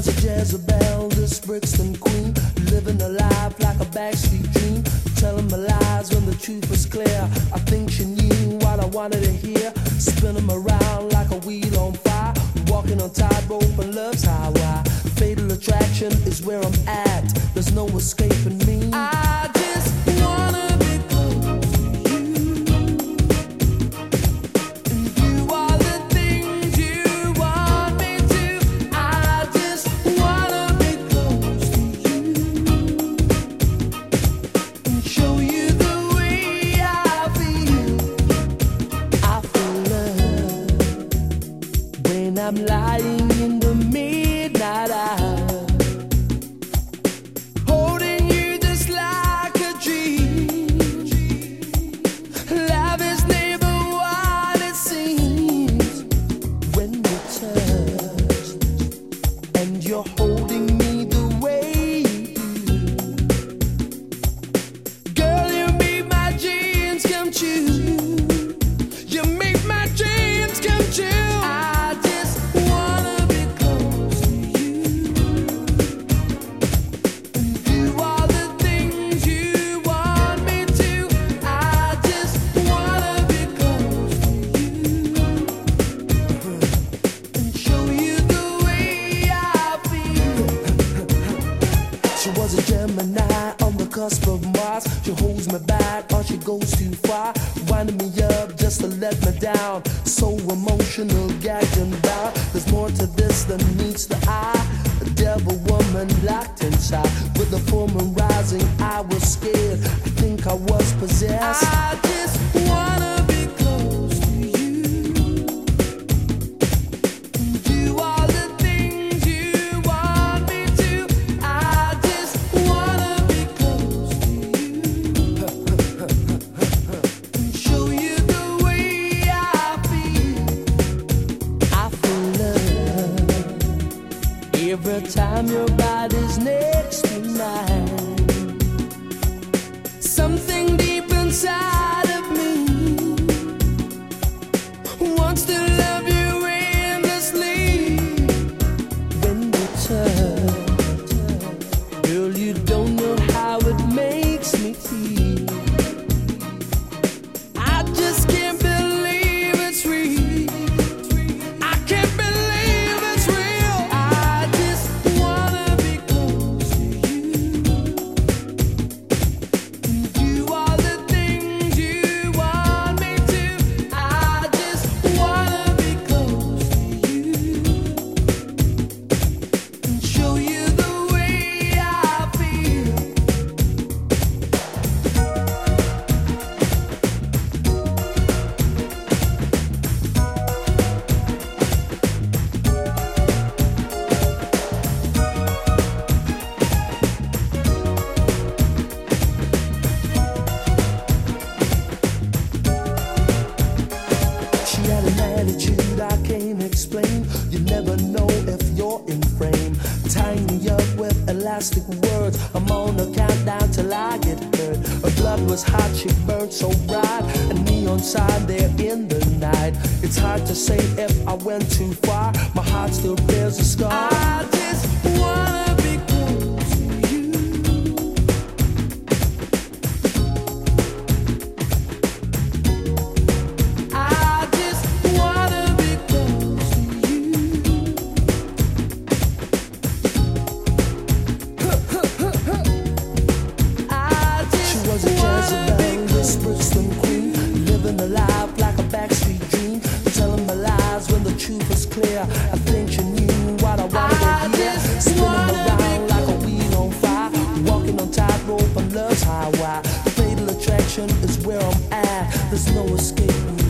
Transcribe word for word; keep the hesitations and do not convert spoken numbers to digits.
was a Jezebel, this Brixton queen, living a life like a backstreet dream, telling my lies when the truth was clear. I think she knew what I wanted to hear, spinning around like a wheel on fire, walking on tightrope and love's highway. Fatal attraction is where I'm at, there's no escaping me. I just wanna be close to you, and do all the things you want me to. I just wanna be close to you, and show you the way I feel. I feel love when I'm lying in the midnight hour, holding you just like a dream. Love is never what it seems when we touch, and you're holding me the way you do. Girl, you make my dreams come true. You make my dreams come true. I just wanna be close to you, and do all the things you want me to. I just wanna be close to you, and show you the way I feel. She was a Gemini on the cusp of Mars. She holds me back or she goes too far, winding me up just to let me down. So emotional, gagged and bound. There's more to this than meets the eye. A devil woman locked inside, with the full moon rising, I was scared. I think I was possessed. I just wanna be close to you, and do all the things you want me to. I just wanna be close to you, and show you the way I feel. I feel love every time your body's next to mine. Something deep inside of me wants to love you endlessly. When we touch, girl, you don't know how it makes me feel. I just can't believe it's real. I can't believe it's real. I just wanna be close to you, and do all the things you want me to. I just wanna be close to you, and show you the way I feel. She had an attitude I can't explain. You never know if you're in frame. Tying me up with elastic words, I'm on a countdown till I get hurt. Her blood was hot, she burned so bright, a neon sign there in the night. It's hard to say if I went too far, my heart still bears a scar. I just wanna be close to you, I just wanna be close to you. I just She was a Jezebel, this Brixton queen, living a life like a backstreet dream, telling my lies when the truth was clear. I think she knew what I wanted to hear, spinning around like a wheel on fire, walking on tightrope on love's highway. Fatal attraction is where I'm at, there's no escaping.